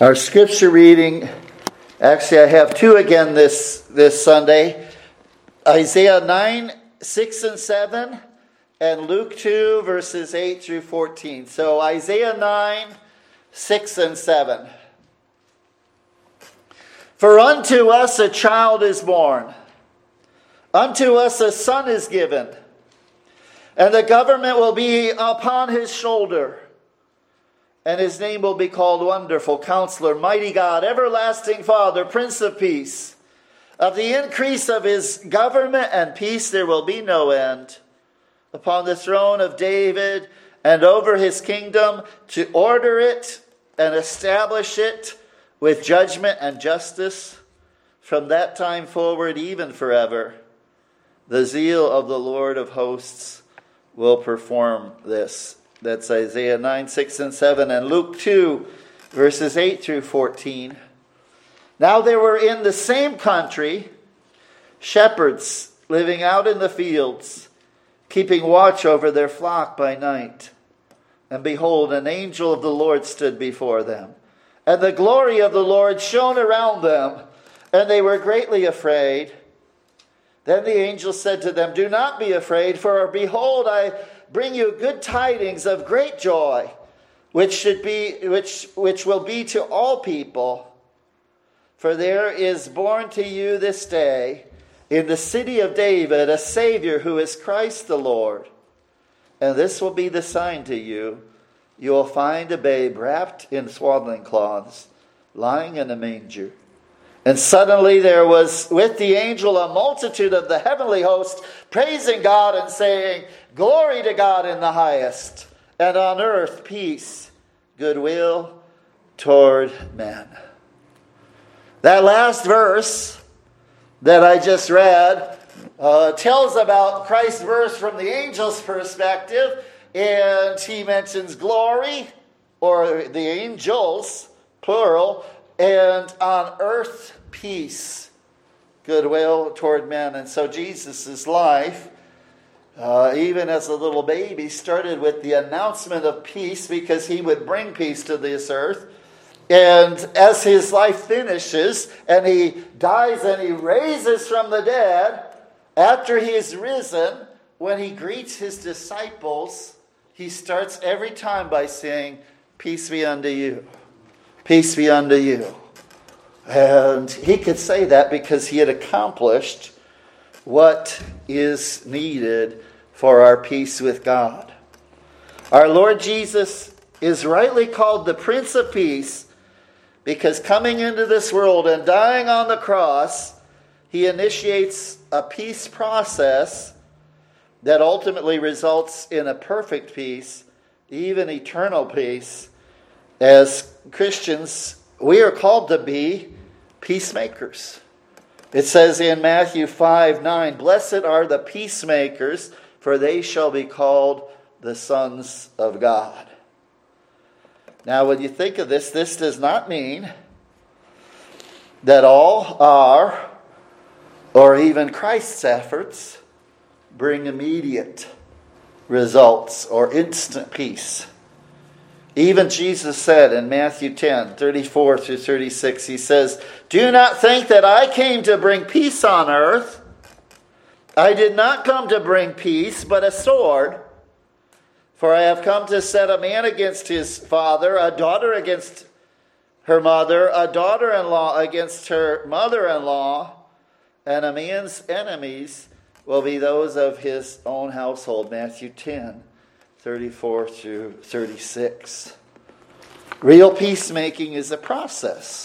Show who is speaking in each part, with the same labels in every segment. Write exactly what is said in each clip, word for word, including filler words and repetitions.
Speaker 1: Our scripture reading, actually I have two again this, this Sunday. Isaiah nine, six and seven, and Luke two, verses eight through fourteen. So Isaiah nine, six and seven. For unto us a child is born, unto us a son is given, and the government will be upon his shoulder. And his name will be called Wonderful Counselor, Mighty God, Everlasting Father, Prince of Peace. Of the increase of his government and peace there will be no end. Upon the throne of David and over his kingdom, to order it and establish it with judgment and justice from that time forward, even forever. The zeal of the Lord of hosts will perform this. That's Isaiah nine, six, and seven, and Luke two, verses eight through fourteen. Now there were in the same country shepherds living out in the fields, keeping watch over their flock by night. And behold, an angel of the Lord stood before them, and the glory of the Lord shone around them, and they were greatly afraid. Then the angel said to them, Do not be afraid, for behold, I bring you good tidings of great joy, which should be which which will be to all people. For there is born to you this day in the city of David a Savior, who is Christ the Lord. And this will be the sign to you: you will find a babe wrapped in swaddling cloths, lying in a manger. And suddenly there was with the angel a multitude of the heavenly host, praising God and saying, Glory to God in the highest, and on earth peace, goodwill toward men. That last verse that I just read uh, tells about Christ's verse from the angel's perspective, and he mentions glory, or the angels, plural, and on earth peace, goodwill toward men. And so Jesus' life, uh, even as a little baby, started with the announcement of peace, because he would bring peace to this earth. And as his life finishes and he dies and he raises from the dead, after he is risen, when he greets his disciples, he starts every time by saying, Peace be unto you. Peace be unto you. And he could say that because he had accomplished what is needed for our peace with God. Our Lord Jesus is rightly called the Prince of Peace because coming into this world and dying on the cross, he initiates a peace process that ultimately results in a perfect peace, even eternal peace. As Christians, we are called to be peacemakers. It says in Matthew five nine, Blessed are the peacemakers, for they shall be called the sons of God. Now, when you think of this, this does not mean that all our, or even Christ's efforts, bring immediate results or instant peace. Even Jesus said in Matthew ten, thirty-four through thirty-six, he says, Do not think that I came to bring peace on earth. I did not come to bring peace, but a sword. For I have come to set a man against his father, a daughter against her mother, a daughter-in-law against her mother-in-law, and a man's enemies will be those of his own household. Matthew ten. thirty-four through thirty-six. Real peacemaking is a process,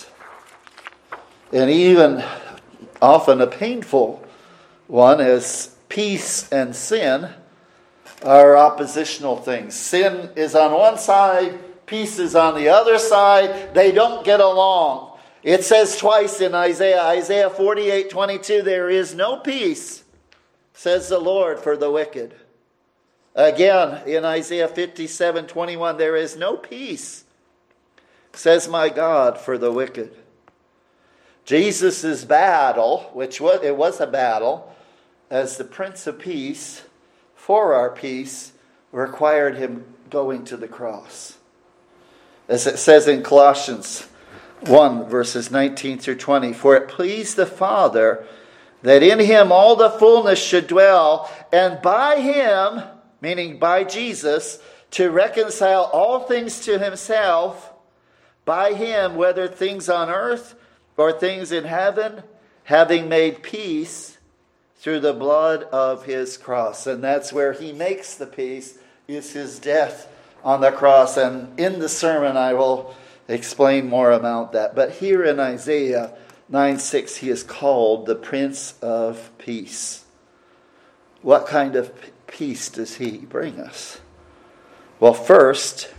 Speaker 1: and even often a painful one, as peace and sin are oppositional things. Sin is on one side, peace is on the other side. They don't get along. It says twice in Isaiah, Isaiah forty-eight twenty-two, there is no peace, says the Lord, for the wicked. Again, in Isaiah fifty-seven twenty-one, there is no peace, says my God, for the wicked. Jesus' battle, which was, it was a battle, as the Prince of Peace, for our peace, required him going to the cross. As it says in Colossians one, verses nineteen through twenty. For it pleased the Father that in him all the fullness should dwell, and by him, meaning by Jesus, to reconcile all things to himself, by him, whether things on earth or things in heaven, having made peace through the blood of his cross. And that's where he makes the peace, is his death on the cross. And in the sermon I will explain more about that. But here in Isaiah nine six, he is called the Prince of Peace. What kind of peace does he bring us? Well, first,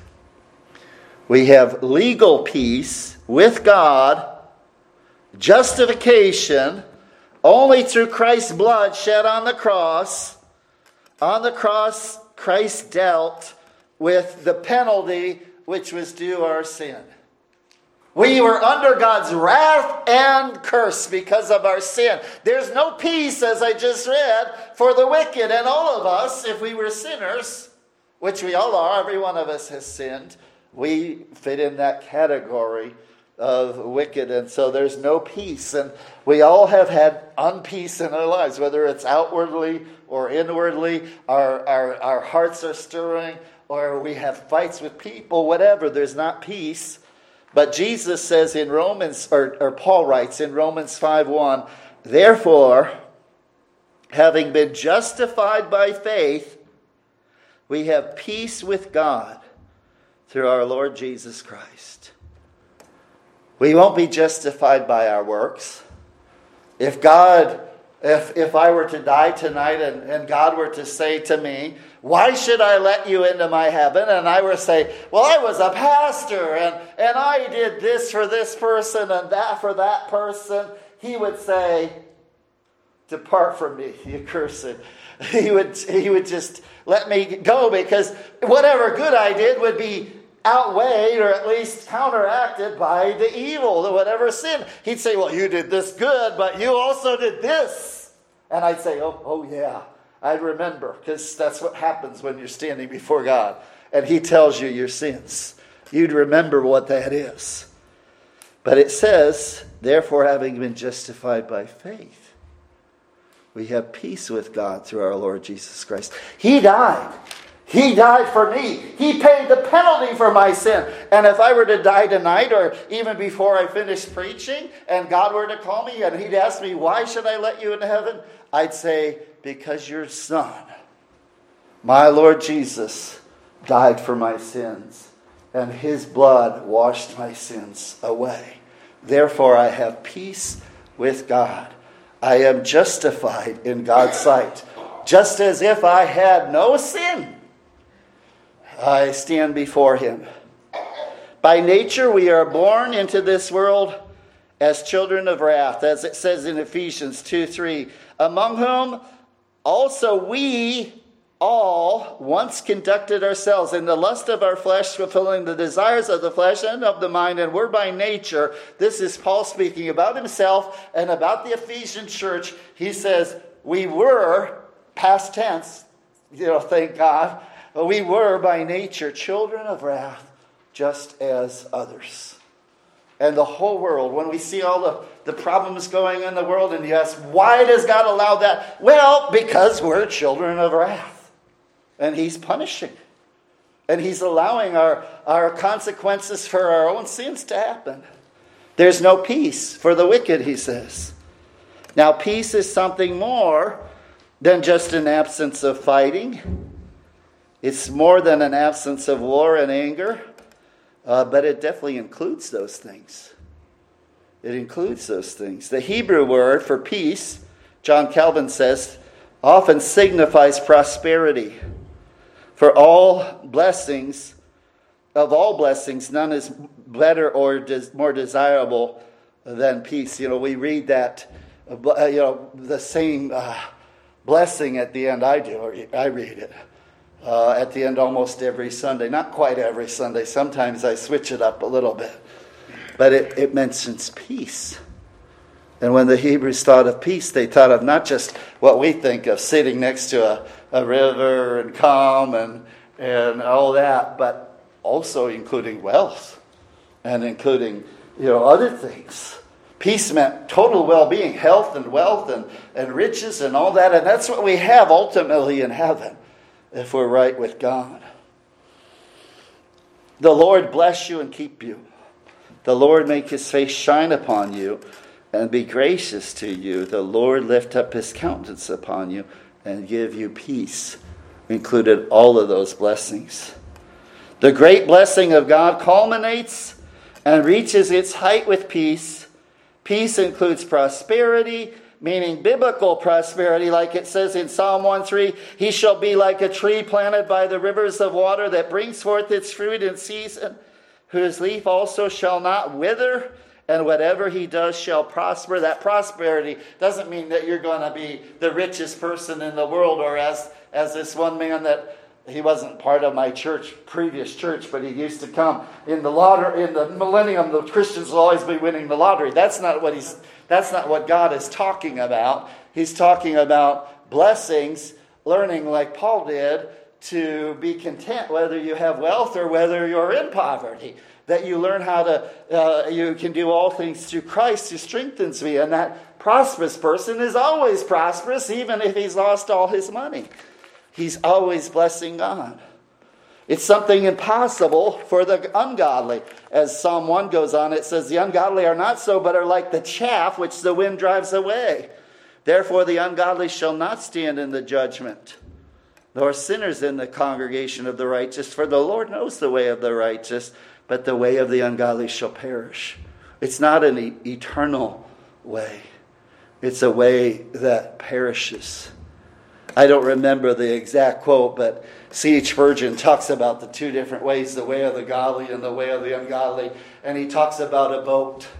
Speaker 1: we have legal peace with God, justification, only through Christ's blood shed on the cross. On the cross, Christ dealt with the penalty which was due our sin. We were under God's wrath and curse because of our sin. There's no peace, as I just read, for the wicked. And all of us, if we were sinners, which we all are, every one of us has sinned, we fit in that category of wicked. And so there's no peace. And we all have had unpeace in our lives, whether it's outwardly or inwardly. Our, our, our hearts are stirring, or we have fights with people, whatever. There's not peace. But Jesus says in Romans, or, or Paul writes in Romans five one, therefore, having been justified by faith, we have peace with God through our Lord Jesus Christ. We won't be justified by our works. If God, if, if I were to die tonight and, and God were to say to me, why should I let you into my heaven? And I were to say, well, I was a pastor and, and I did this for this person and that for that person. He would say, depart from me, you cursed. He would, he would just let me go, because whatever good I did would be outweighed or at least counteracted by the evil, the whatever sin. He'd say, well, you did this good, but you also did this. And I'd say, oh, oh yeah. I'd remember, because that's what happens when you're standing before God and he tells you your sins. You'd remember what that is. But it says, therefore, having been justified by faith, we have peace with God through our Lord Jesus Christ. He died. He died for me. He paid the penalty for my sin. And if I were to die tonight, or even before I finished preaching, and God were to call me and he'd ask me, why should I let you into heaven? I'd say, because your Son, my Lord Jesus, died for my sins, and his blood washed my sins away. Therefore, I have peace with God. I am justified in God's sight, just as if I had no sin. I stand before him. By nature, we are born into this world as children of wrath, as it says in Ephesians two three, among whom also we all once conducted ourselves in the lust of our flesh, fulfilling the desires of the flesh and of the mind, and were by nature, this is Paul speaking about himself and about the Ephesian church. He says, we were, past tense, you know, thank God, we were by nature children of wrath, just as others. And the whole world, when we see all the, the problems going in the world, and you ask, why does God allow that? Well, because we're children of wrath. And he's punishing. And he's allowing our, our consequences for our own sins to happen. There's no peace for the wicked, he says. Now, peace is something more than just an absence of fighting. It's more than an absence of war and anger. Uh, but it definitely includes those things. It includes those things. The Hebrew word for peace, John Calvin says, often signifies prosperity. For all blessings, of all blessings, none is better or des- more desirable than peace. You know, we read that, uh, you know, the same uh, blessing at the end. I do. I read it. Uh, at the end almost every Sunday. Not quite every Sunday. Sometimes I switch it up a little bit. But it, it mentions peace. And when the Hebrews thought of peace, they thought of not just what we think of, sitting next to a, a river and calm and, and all that, but also including wealth and including you know, other things. Peace meant total well-being, health and wealth and, and riches and all that. And that's what we have ultimately in heaven if we're right with God. The Lord bless you and keep you. The Lord make his face shine upon you and be gracious to you. The Lord lift up his countenance upon you and give you peace. Included all of those blessings. The great blessing of God culminates and reaches its height with peace. Peace includes prosperity, meaning biblical prosperity, like it says in Psalm one three, he shall be like a tree planted by the rivers of water that brings forth its fruit in season, whose leaf also shall not wither, and whatever he does shall prosper. That prosperity doesn't mean that you're going to be the richest person in the world, or as, as this one man that, he wasn't part of my church, previous church, but he used to come in the lottery, in the millennium, the Christians will always be winning the lottery. That's not what he's, that's not what God is talking about. He's talking about blessings, learning like Paul did to be content whether you have wealth or whether you're in poverty. That you learn how to, uh, you can do all things through Christ who strengthens me. And that prosperous person is always prosperous, even if he's lost all his money. He's always blessing God. It's something impossible for the ungodly. As Psalm one goes on, it says, the ungodly are not so, but are like the chaff which the wind drives away. Therefore the ungodly shall not stand in the judgment, nor sinners in the congregation of the righteous. For the Lord knows the way of the righteous, but the way of the ungodly shall perish. It's not an e- eternal way. It's a way that perishes. I don't remember the exact quote, but C H Spurgeon talks about the two different ways, the way of the godly and the way of the ungodly. And he talks about a boat.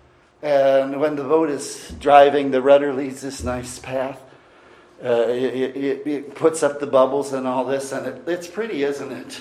Speaker 1: And when the boat is driving, the rudder leads this nice path. Uh, it, it, it puts up the bubbles and all this, and it, it's pretty, isn't it?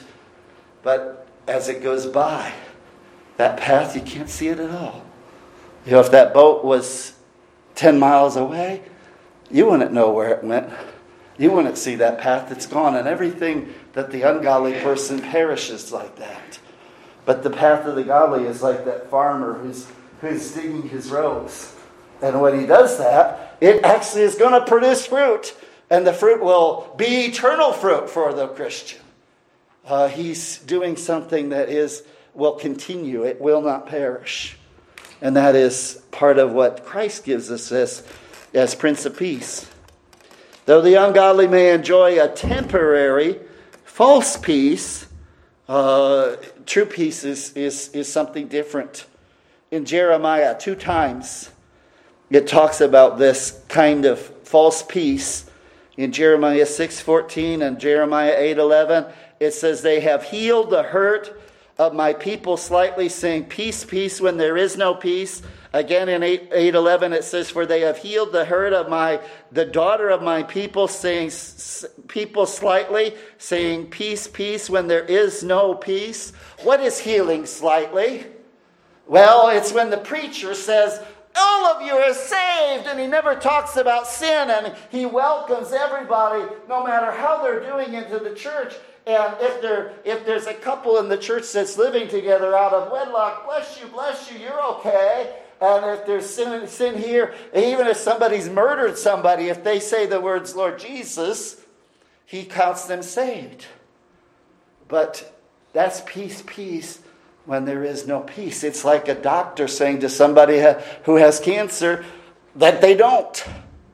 Speaker 1: But as it goes by, that path, you can't see it at all. You know, if that boat was ten miles away, you wouldn't know where it went. You wouldn't see that path. It's gone. And everything that the ungodly person perishes like that. But the path of the godly is like that farmer who's, who's digging his rows. And when he does that, it actually is going to produce fruit. And the fruit will be eternal fruit for the Christian. Uh, he's doing something that is will continue. It will not perish. And that is part of what Christ gives us as, as Prince of Peace. Though the ungodly may enjoy a temporary, false peace, uh, true peace is, is, is something different. In Jeremiah, two times, it talks about this kind of false peace. In Jeremiah six fourteen and Jeremiah eight eleven, it says, they have healed the hurt of my people slightly, saying, peace, peace, when there is no peace. Again, in eight eleven, it says, for they have healed the hurt of my, the daughter of my people, saying, people slightly, saying, peace, peace, when there is no peace. What is healing slightly? Well, it's when the preacher says, all of you are saved, and he never talks about sin, and he welcomes everybody, no matter how they're doing, into the church. And if there, if there's a couple in the church that's living together out of wedlock, bless you, bless you, you're okay. And if there's sin, sin here, even if somebody's murdered somebody, if they say the words, Lord Jesus, he counts them saved. But that's peace, peace, when there is no peace. It's like a doctor saying to somebody who has cancer that they don't.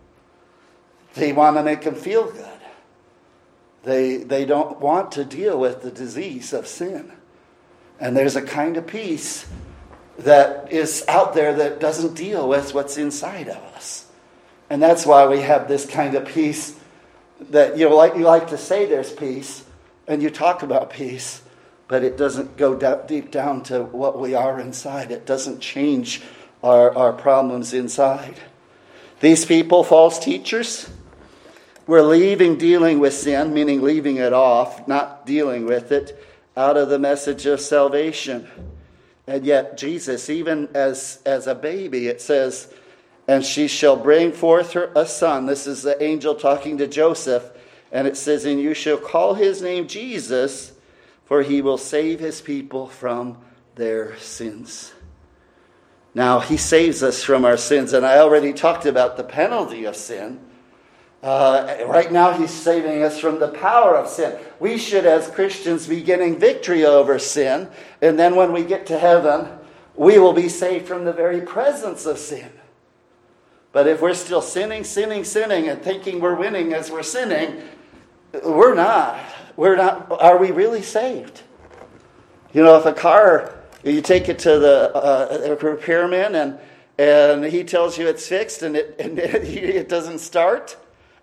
Speaker 1: They want to make them feel good. They, they don't want to deal with the disease of sin. And there's a kind of peace that is out there that doesn't deal with what's inside of us. And that's why we have this kind of peace that, you know, like you like to say there's peace, and you talk about peace, but it doesn't go d- deep down to what we are inside. It doesn't change our, our problems inside. These people, false teachers, were leaving dealing with sin, meaning leaving it off, not dealing with it, out of the message of salvation. And yet Jesus, even as, as a baby, it says, and she shall bring forth her a son. This is the angel talking to Joseph. And it says, and you shall call his name Jesus, for he will save his people from their sins. Now, he saves us from our sins, and I already talked about the penalty of sin. Uh, right now, he's saving us from the power of sin. We should, as Christians, be getting victory over sin, and then when we get to heaven, we will be saved from the very presence of sin. But if we're still sinning, sinning, sinning, and thinking we're winning as we're sinning, we're not. We're not. Are we really saved? You know, if a car, you take it to the uh, repairman and and he tells you it's fixed and it and it, it doesn't start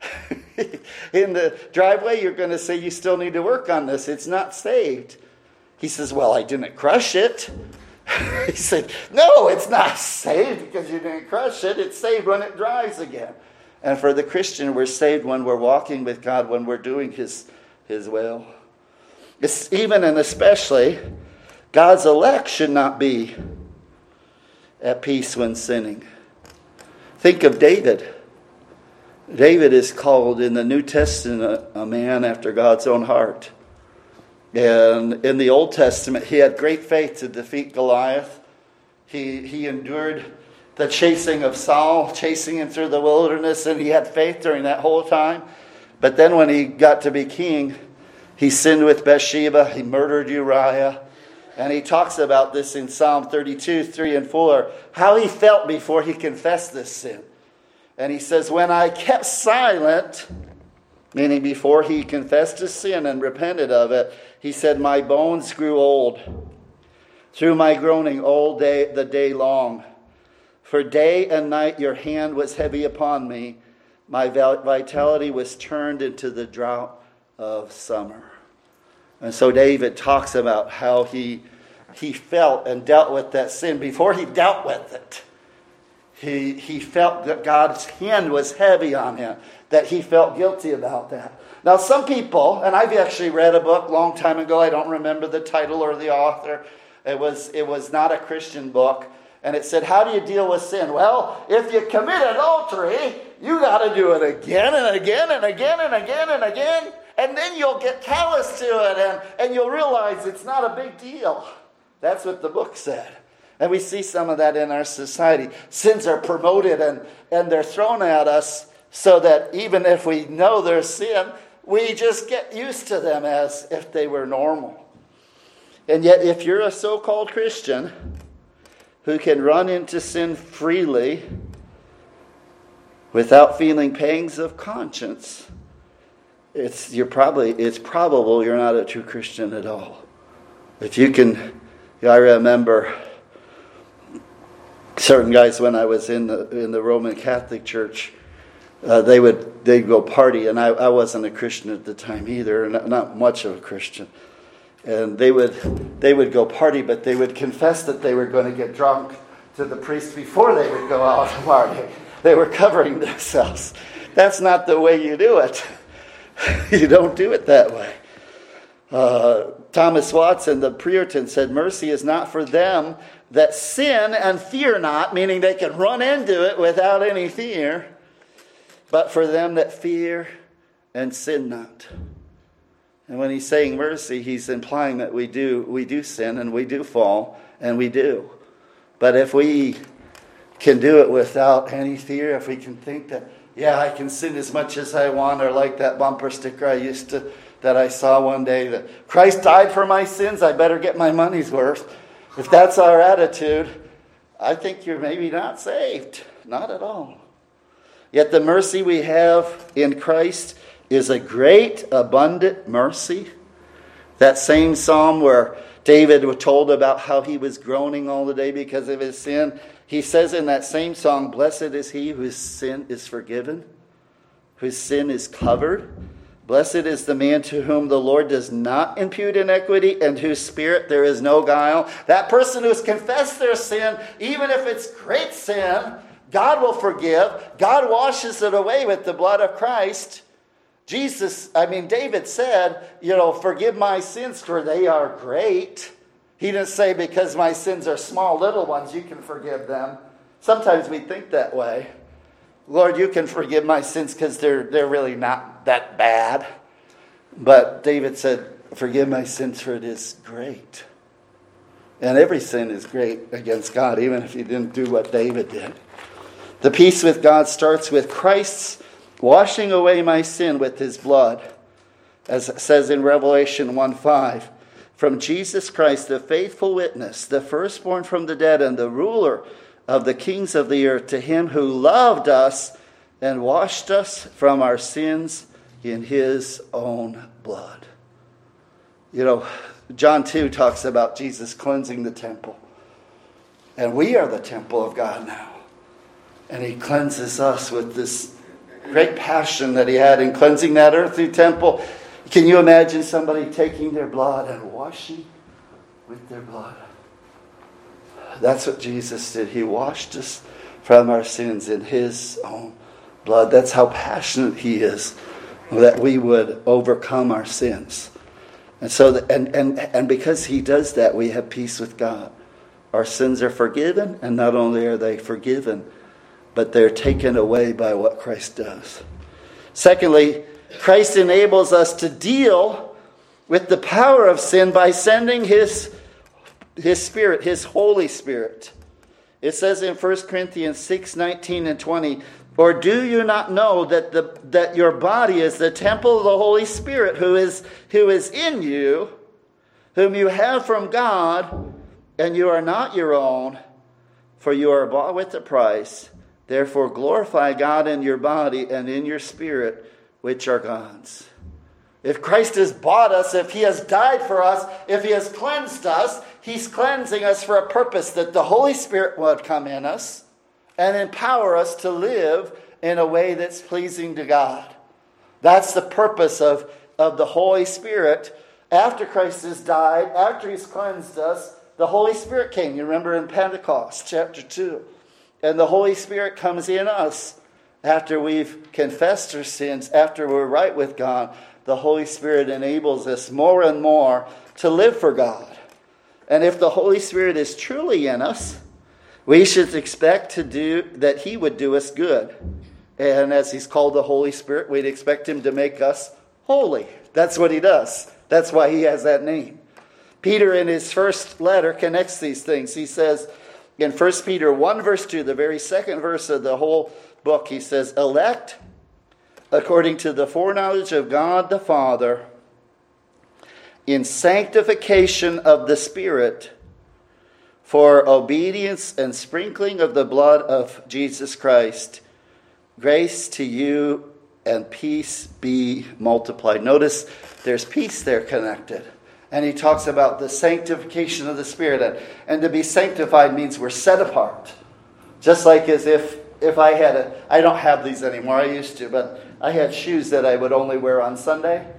Speaker 1: in the driveway, you're going to say you still need to work on this. It's not saved. He says, well, I didn't crush it. He said, no, it's not saved because you didn't crush it. It's saved when it drives again. And for the Christian, we're saved when we're walking with God, when we're doing His, His will. It's even and especially, God's elect should not be at peace when sinning. Think of David. David is called in the New Testament a man after God's own heart. And in the Old Testament, he had great faith to defeat Goliath. He, he endured the chasing of Saul, chasing him through the wilderness, and he had faith during that whole time. But then when he got to be king, he sinned with Bathsheba, he murdered Uriah. And he talks about this in Psalm thirty-two, three and four, how he felt before he confessed this sin. And he says, when I kept silent, meaning before he confessed his sin and repented of it, he said, my bones grew old through my groaning all day, the day long. For day and night your hand was heavy upon me. My vitality was turned into the drought of summer. And so David talks about how he, he felt and dealt with that sin before he dealt with it. He, he felt that God's hand was heavy on him, that he felt guilty about that. Now some people, and I've actually read a book a long time ago, I don't remember the title or the author. It was, it was not a Christian book. And it said, how do you deal with sin? Well, if you commit adultery, you got to do it again and again and again and again and again. And then you'll get callous to it and, and you'll realize it's not a big deal. That's what the book said. And we see some of that in our society. Sins are promoted and, and they're thrown at us so that even if we know they're sin, we just get used to them as if they were normal. And yet if you're a so-called Christian who can run into sin freely without feeling pangs of conscience, it's you're probably it's probable you're not a true Christian at all. If you can, I remember certain guys when I was in the in the Roman Catholic Church, uh, they would they'd go party, and I, I wasn't a Christian at the time either, not, not much of a Christian. And they would they would go party, but they would confess that they were going to get drunk to the priest before they would go out and party. They were covering themselves. That's not the way you do it. You don't do it that way. Uh, Thomas Watson, the Puritan, said, mercy is not for them that sin and fear not, meaning they can run into it without any fear, but for them that fear and sin not. And when he's saying mercy, he's implying that we do we do sin and we do fall, and we do. But if we can do it without any fear, if we can think that, yeah, I can sin as much as I want, or like that bumper sticker I used to, that I saw one day, that Christ died for my sins, I better get my money's worth. If that's our attitude, I think you're maybe not saved. Not at all. Yet the mercy we have in Christ is a great, abundant mercy. That same psalm where David was told about how he was groaning all the day because of his sin, he says in that same song, blessed is he whose sin is forgiven, whose sin is covered. Blessed is the man to whom the Lord does not impute iniquity, and whose spirit there is no guile. That person who's confessed their sin, even if it's great sin, God will forgive. God washes it away with the blood of Christ. Jesus, I mean, David said, you know, forgive my sins, for they are great. He didn't say because my sins are small, little ones, you can forgive them. Sometimes we think that way. Lord, you can forgive my sins because they're, they're really not that bad. But David said, forgive my sins, for it is great. And every sin is great against God, even if you didn't do what David did. The peace with God starts with Christ's washing away my sin with his blood. As it says in Revelation one five, from Jesus Christ, the faithful witness, the firstborn from the dead, and the ruler of the kings of the earth, to him who loved us and washed us from our sins in his own blood. You know, John two talks about Jesus cleansing the temple. And we are the temple of God now. And he cleanses us with this great passion that he had in cleansing that earthly temple. Can you imagine somebody taking their blood and washing with their blood? That's what Jesus did. He washed us from our sins in his own blood. That's how passionate he is, that we would overcome our sins. And so, the, and, and, and because he does that, we have peace with God. Our sins are forgiven, and not only are they forgiven, but they're taken away by what Christ does. Secondly, Christ enables us to deal with the power of sin by sending his, his Spirit, his Holy Spirit. It says in First Corinthians six nineteen and twenty, or do you not know that the that your body is the temple of the Holy Spirit who is who is in you, whom you have from God, and you are not your own, for you are bought with a price. Therefore glorify God in your body and in your spirit, which are God's. If Christ has bought us, if he has died for us, if he has cleansed us, he's cleansing us for a purpose, that the Holy Spirit would come in us and empower us to live in a way that's pleasing to God. That's the purpose of, of the Holy Spirit. After Christ has died, after he's cleansed us, the Holy Spirit came. You remember in Pentecost, chapter two. And the Holy Spirit comes in us after we've confessed our sins, after we're right with God. The Holy Spirit enables us more and more to live for God. And if the Holy Spirit is truly in us, we should expect to do that he would do us good. And as he's called the Holy Spirit, we'd expect him to make us holy. That's what he does. That's why he has that name. Peter, in his first letter, connects these things. He says in First Peter one, verse two, the very second verse of the whole book, he says, elect according to the foreknowledge of God the Father, in sanctification of the Spirit, for obedience and sprinkling of the blood of Jesus Christ. Grace to you and peace be multiplied. Notice there's peace there connected. And he talks about the sanctification of the Spirit. And, and to be sanctified means we're set apart. Just like as if, if I had a, I don't have these anymore, I used to, but I had shoes that I would only wear on Sunday.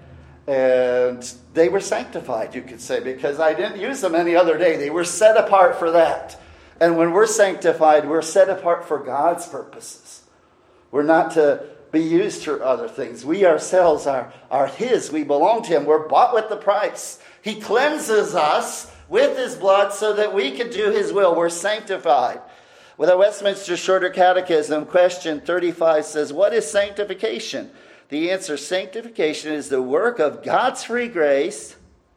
Speaker 1: And they were sanctified, you could say, because I didn't use them any other day. They were set apart for that. And when we're sanctified, we're set apart for God's purposes. We're not to be used for other things. We ourselves are, are his. We belong to him. We're bought with the price. He cleanses us with his blood so that we can do his will. We're sanctified. With the Westminster Shorter Catechism, question thirty-five says, what is sanctification? The answer, sanctification is the work of God's free grace,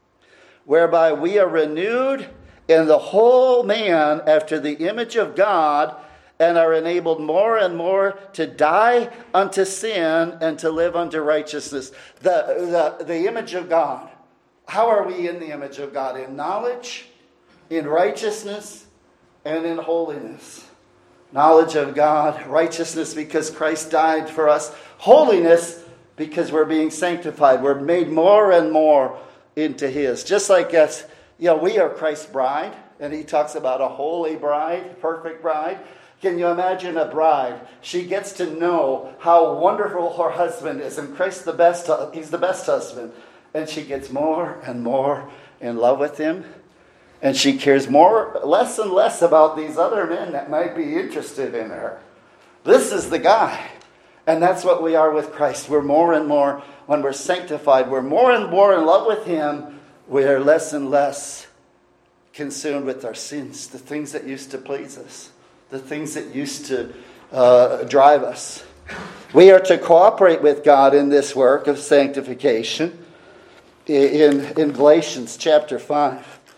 Speaker 1: whereby we are renewed in the whole man after the image of God, and are enabled more and more to die unto sin and to live unto righteousness. The, the, the image of God. How are we in the image of God? In knowledge, in righteousness, and in holiness. Knowledge of God, righteousness because Christ died for us. Holiness because we're being sanctified. We're made more and more into his. Just like us, you know, we are Christ's bride. And he talks about a holy bride, perfect bride. Can you imagine a bride? She gets to know how wonderful her husband is. And Christ's the best, he's the best husband. And she gets more and more in love with him. And she cares more, less and less about these other men that might be interested in her. This is the guy. And that's what we are with Christ. We're more and more, when we're sanctified, we're more and more in love with him. We're less and less consumed with our sins, the things that used to please us, the things that used to uh, drive us. We are to cooperate with God in this work of sanctification. In, in Galatians chapter five,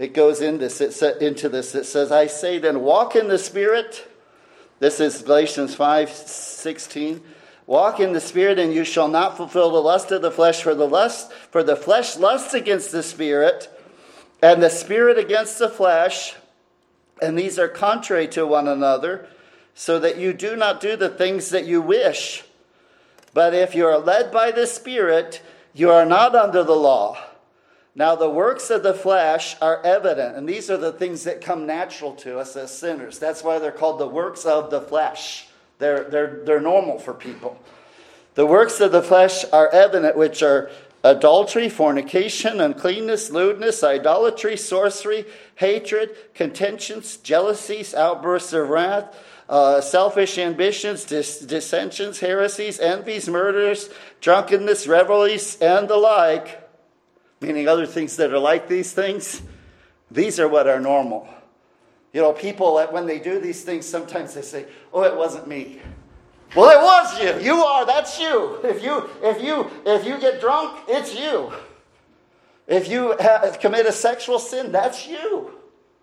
Speaker 1: it goes in this, it sa- into this. It says, I say then, walk in the Spirit. This is Galatians five sixteen. Walk in the Spirit, and you shall not fulfill the lust of the flesh. For the lust, for the flesh lusts against the Spirit, and the Spirit against the flesh, and these are contrary to one another, so that you do not do the things that you wish. But if you are led by the Spirit, you are not under the law. Now the works of the flesh are evident, and these are the things that come natural to us as sinners. That's why they're called the works of the flesh. They're, they're, they're normal for people. The works of the flesh are evident, which are adultery, fornication, uncleanness, lewdness, idolatry, sorcery, hatred, contentions, jealousies, outbursts of wrath, uh, selfish ambitions, dis- dissensions, heresies, envies, murders, drunkenness, revelries, and the like, meaning other things that are like these things. These are what are normal. You know, people, when they do these things, sometimes they say, oh, it wasn't me. Well, it was you. You are. That's you. If you if you if you get drunk, it's you. If you have, commit a sexual sin, that's you.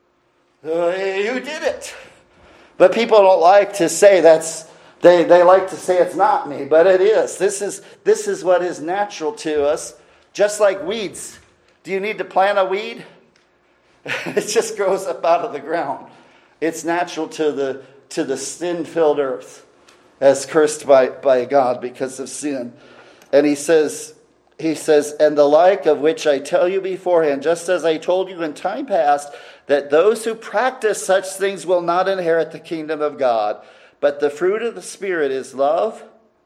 Speaker 1: Uh, you did it. But people don't like to say that's. They they like to say it's not me, but it is. This is this is what is natural to us. Just like weeds. Do you need to plant a weed? It just grows up out of the ground. It's natural to the to the sin-filled earth, as cursed by, by God because of sin. And he says, he says, and the like of which I tell you beforehand, just as I told you in time past, that those who practice such things will not inherit the kingdom of God. But the fruit of the Spirit is love,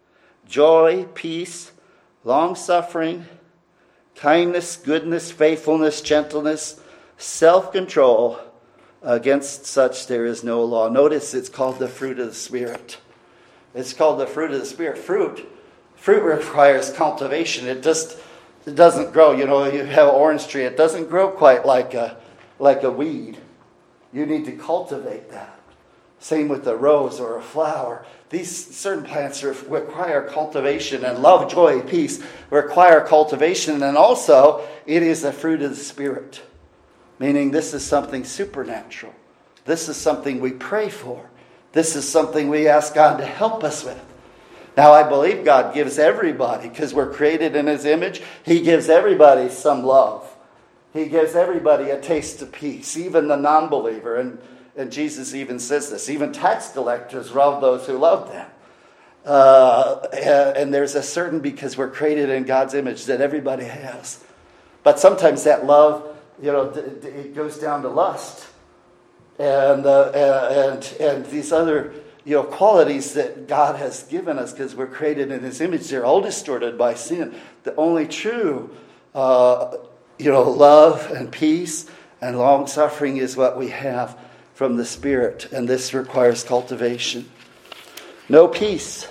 Speaker 1: joy, peace, long-suffering, kindness, goodness, faithfulness, gentleness, self-control. Against such there is no law. Notice it's called the fruit of the Spirit. It's called the fruit of the Spirit. Fruit, fruit requires cultivation. It just it doesn't grow. You know, you have an orange tree. It doesn't grow quite like a like a weed. You need to cultivate that. Same with a rose or a flower. These certain plants require cultivation, and love, joy, peace require cultivation. And also, it is a fruit of the Spirit. Meaning this is something supernatural. This is something we pray for. This is something we ask God to help us with. Now, I believe God gives everybody, because we're created in His image, He gives everybody some love. He gives everybody a taste of peace, even the non-believer. And, and Jesus even says this. Even tax collectors love those who love them. Uh, and there's a certain, because we're created in God's image, that everybody has. But sometimes that love, you know, it goes down to lust, and uh, and and these other, you know, qualities that God has given us because we're created in His image. They're all distorted by sin. The only true, uh, you know, love and peace and long suffering is what we have from the Spirit, and this requires cultivation. No peace.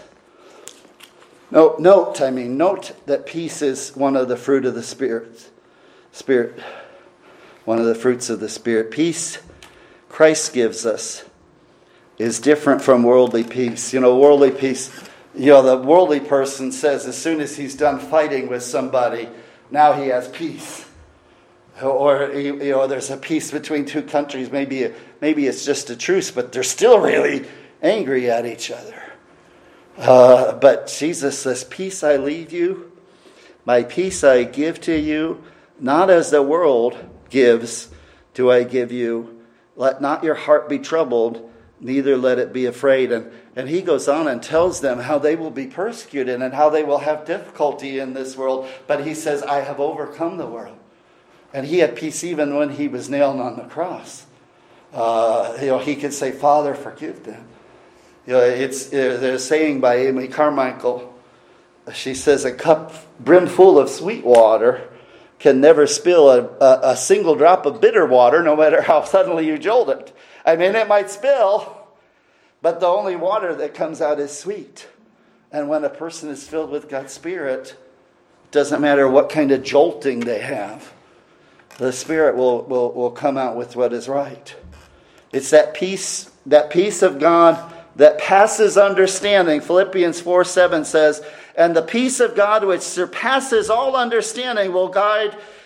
Speaker 1: No note. I mean, note that peace is one of the fruit of the Spirit. Spirit. One of the fruits of the Spirit. Peace Christ gives us is different from worldly peace. You know, worldly peace, you know, the worldly person says as soon as he's done fighting with somebody, now he has peace. Or, you know, there's a peace between two countries. Maybe, maybe it's just a truce, but they're still really angry at each other. Uh, but Jesus says, peace I leave you, my peace I give to you, not as the world gives, do I give you. Let not your heart be troubled, neither let it be afraid. And, and he goes on and tells them how they will be persecuted and how they will have difficulty in this world. But he says, I have overcome the world. And he had peace even when he was nailed on the cross. Uh, you know, he could say, Father, forgive them. You know, it's there's a saying by Amy Carmichael. She says, a cup brimful of sweet water can never spill a, a, a single drop of bitter water, no matter how suddenly you jolt it. I mean, it might spill, but the only water that comes out is sweet. And when a person is filled with God's Spirit, it doesn't matter what kind of jolting they have. The Spirit will, will, will come out with what is right. It's that peace, that peace of God that passes understanding. Philippians four seven says, and the peace of God which surpasses all understanding will guide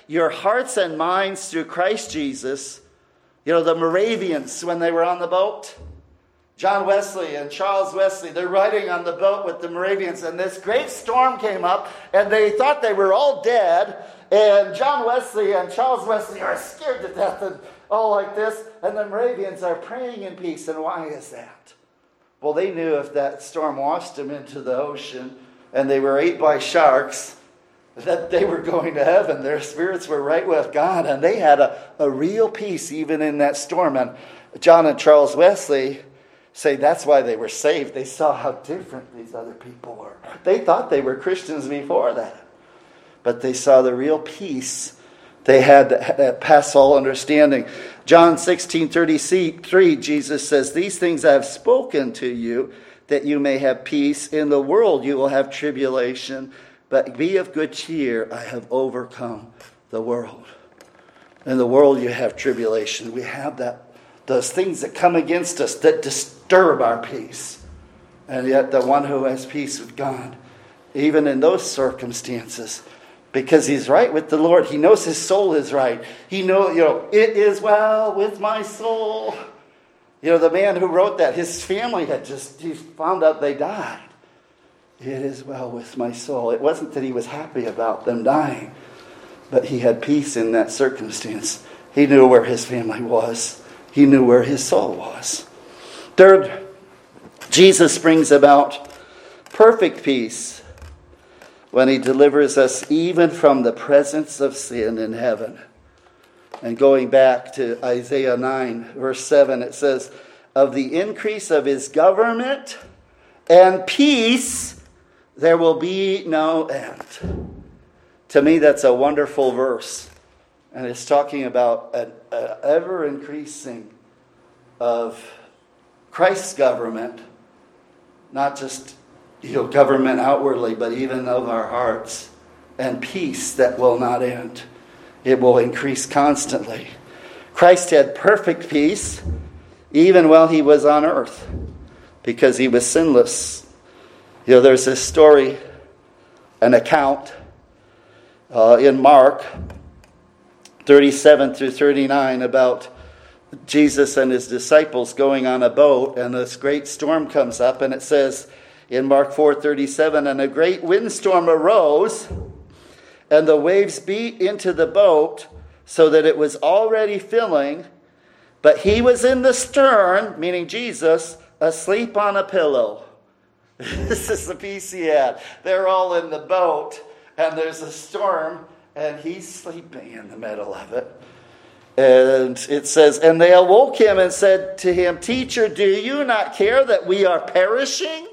Speaker 1: your hearts and minds through Christ Jesus. You know, the Moravians, when they were on the boat, John Wesley and Charles Wesley, they're riding on the boat with the Moravians, and this great storm came up, and they thought they were all dead, and John Wesley and Charles Wesley are scared to death and all like this, and the Moravians are praying in peace. And why is that? Well, they knew if that storm washed them into the ocean and they were ate by sharks, that they were going to heaven. Their spirits were right with God, and they had a, a real peace even in that storm. And John and Charles Wesley say that's why they were saved. They saw how different these other people were. They thought they were Christians before that, but they saw the real peace they had that pass all understanding. John sixteen thirty-three, Jesus says, "These things I have spoken to you, that you may have peace. In the world you will have tribulation, but be of good cheer. I have overcome the world." In the world you have tribulation. We have that, those things that come against us that disturb our peace. And yet the one who has peace with God, even in those circumstances, because he's right with the Lord, he knows his soul is right. He know, you know, it is well with my soul. You know, the man who wrote that, his family had just, he found out they died. It is well with my soul. It wasn't that he was happy about them dying, but he had peace in that circumstance. He knew where his family was. He knew where his soul was. Third, Jesus brings about perfect peace when he delivers us even from the presence of sin in heaven. And going back to Isaiah nine, verse seven, it says, "Of the increase of his government and peace there will be no end." To me, that's a wonderful verse. And it's talking about an ever-increasing of Christ's government, not just, you know, government outwardly, but even of our hearts, and peace that will not end. It will increase constantly. Christ had perfect peace even while he was on earth because he was sinless. You know, there's this story, an account uh, in Mark thirty-seven through thirty-nine about Jesus and his disciples going on a boat, and this great storm comes up, and it says in Mark four thirty-seven, "And a great windstorm arose, and the waves beat into the boat so that it was already filling, but he was in the stern," meaning Jesus, "asleep on a pillow." This is the peace he had. They're all in the boat, and there's a storm, and he's sleeping in the middle of it. And it says, "And they awoke him and said to him, 'Teacher, do you not care that we are perishing?'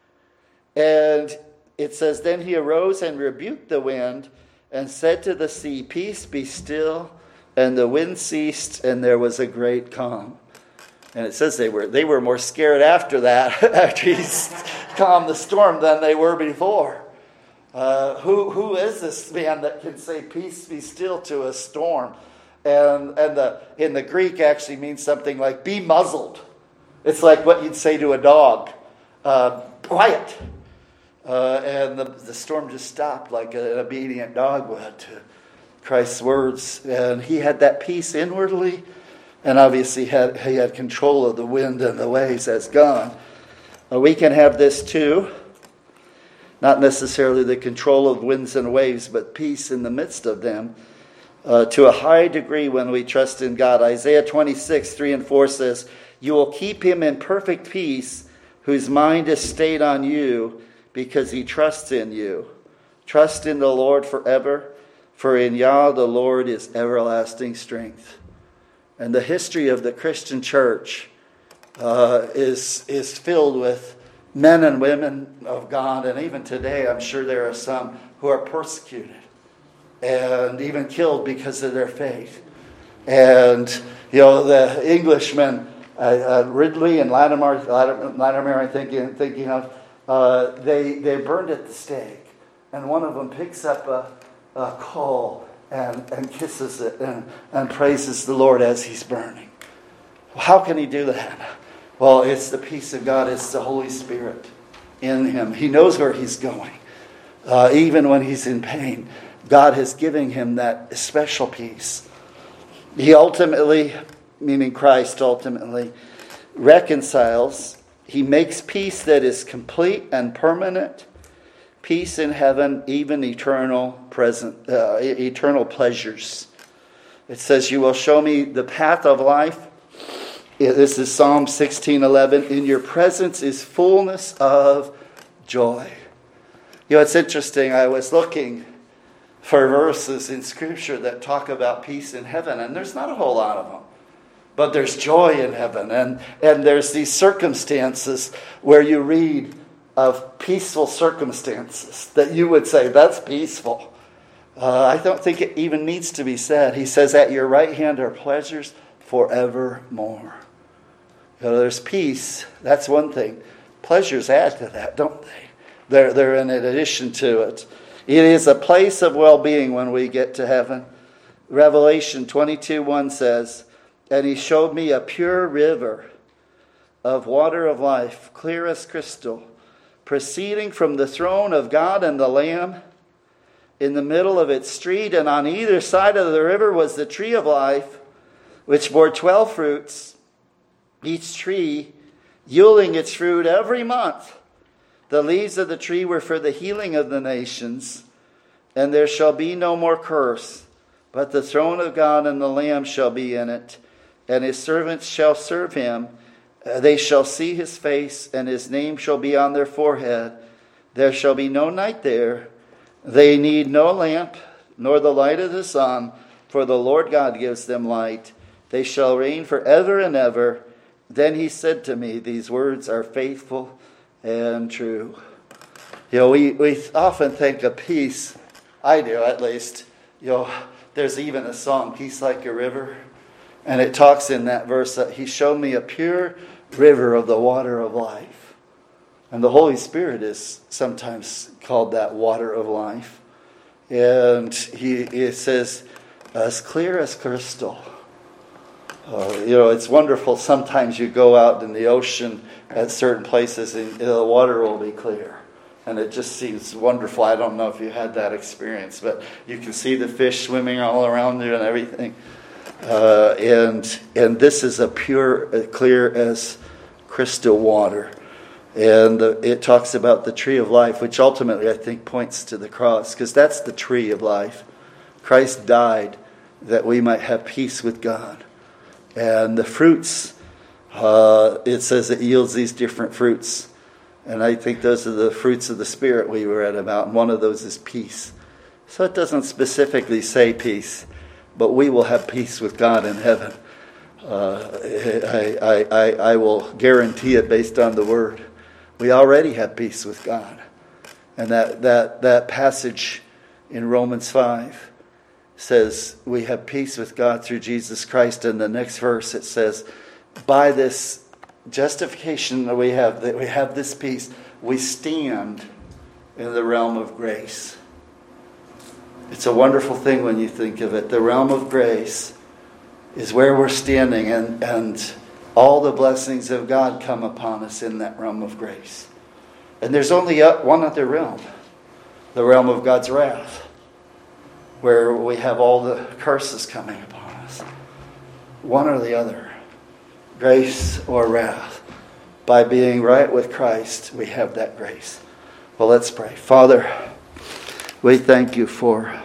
Speaker 1: And it says, then he arose and rebuked the wind and said to the sea, 'Peace, be still.' And the wind ceased, and there was a great calm." And it says they were they were more scared after that, after he calmed the storm, than they were before. Uh, who who is this man that can say, "Peace, be still," to a storm? And and the in the Greek actually means something like "be muzzled." It's like what you'd say to a dog, uh, "Quiet." Uh, and the, the storm just stopped like an obedient dog would to Christ's words. And he had that peace inwardly, and obviously had he had control of the wind and the waves as God. Uh, we can have this too. Not necessarily the control of winds and waves, but peace in the midst of them. Uh, to a high degree when we trust in God. Isaiah twenty-six, three and four says, "You will keep him in perfect peace, whose mind is stayed on you, because he trusts in you. Trust in the Lord forever, for in Yah the Lord is everlasting strength." And the history of the Christian church uh, is, is filled with men and women of God. And even today, I'm sure there are some who are persecuted and even killed because of their faith. And, you know, the Englishmen, uh, uh, Ridley and Latimer, Latimer I'm thinking, thinking of, uh, they, they burned at the stake. And one of them picks up a, a coal and, and kisses it and, and praises the Lord as he's burning. Well, how can he do that? Well, it's the peace of God. It's the Holy Spirit in him. He knows where he's going, uh, even when he's in pain. God is giving him that special peace. He ultimately, meaning Christ ultimately, reconciles. He makes peace that is complete and permanent. Peace in heaven, even eternal present, uh, eternal pleasures. It says, you will show me the path of life. This is Psalm sixteen eleven. In your presence is fullness of joy. You know, it's interesting. I was looking for verses in Scripture that talk about peace in heaven, and there's not a whole lot of them. But there's joy in heaven, and, and there's these circumstances where you read of peaceful circumstances that you would say, that's peaceful. Uh, I don't think it even needs to be said. He says, at your right hand are pleasures forevermore. You know, there's peace. That's one thing. Pleasures add to that, don't they? They're, they're in addition to it. It is a place of well-being when we get to heaven. Revelation twenty-two one says, and he showed me a pure river of water of life, clear as crystal, proceeding from the throne of God and the Lamb. In the middle of its street and on either side of the river was the tree of life, which bore twelve fruits, each tree yielding its fruit every month. The leaves of the tree were for the healing of the nations, and there shall be no more curse, but the throne of God and the Lamb shall be in it, and his servants shall serve him. They shall see his face, and his name shall be on their forehead. There shall be no night there. They need no lamp, nor the light of the sun, for the Lord God gives them light. They shall reign forever and ever. Then he said to me, these words are faithful and true. You know, we, we often think of peace. I do, at least. You know, there's even a song, Peace Like a River. And it talks in that verse that he showed me a pure river of the water of life. And the Holy Spirit is sometimes called that water of life. And he it says, as clear as crystal. Uh, you know, it's wonderful. Sometimes you go out in the ocean at certain places and the water will be clear. And it just seems wonderful. I don't know if you had that experience, but you can see the fish swimming all around you and everything. Uh, and and this is a pure, uh, clear as crystal water. And uh, it talks about the tree of life, which ultimately I think points to the cross, because that's the tree of life. Christ died that we might have peace with God. And the fruits, uh, it says it yields these different fruits. And I think those are the fruits of the Spirit we read about. And one of those is peace. So it doesn't specifically say peace, but we will have peace with God in heaven. Uh, I, I, I, I will guarantee it based on the Word. We already have peace with God. And that, that, that passage in Romans five says we have peace with God through Jesus Christ. And the next verse it says, by this justification that we have, that we have this peace, we stand in the realm of grace. It's a wonderful thing when you think of it. The realm of grace is where we're standing, and, and all the blessings of God come upon us in that realm of grace. And there's only one other realm, the realm of God's wrath, where we have all the curses coming upon us. One or the other, grace or wrath. By being right with Christ, we have that grace. Well, let's pray. Father, we thank you for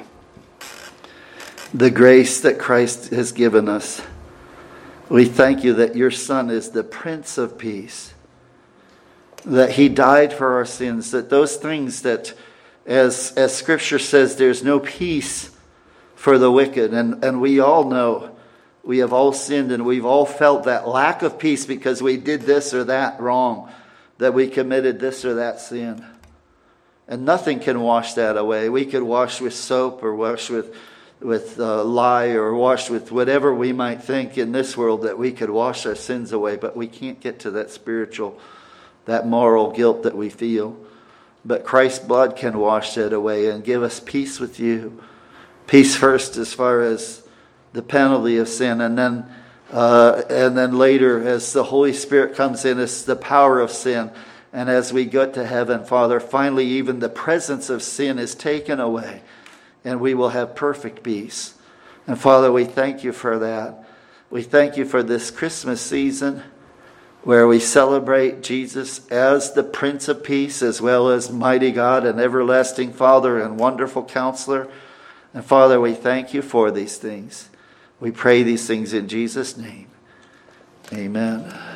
Speaker 1: the grace that Christ has given us. We thank you that your Son is the Prince of Peace, that he died for our sins, that those things that, as, as Scripture says, there's no peace for the wicked. And, and we all know we have all sinned and we've all felt that lack of peace because we did this or that wrong, that we committed this or that sin. And nothing can wash that away. We could wash with soap or wash with with uh, lye or wash with whatever we might think in this world that we could wash our sins away, but we can't get to that spiritual, that moral guilt that we feel. But Christ's blood can wash that away and give us peace with you. Peace first as far as the penalty of sin, and then uh, and then later as the Holy Spirit comes in, it's the power of sin. And as we get to heaven, Father, finally even the presence of sin is taken away. and we will have perfect peace. And Father, we thank you for that. We thank you for this Christmas season where we celebrate Jesus as the Prince of Peace, as well as mighty God and everlasting Father and wonderful Counselor. And Father, we thank you for these things. We pray these things in Jesus' name. Amen.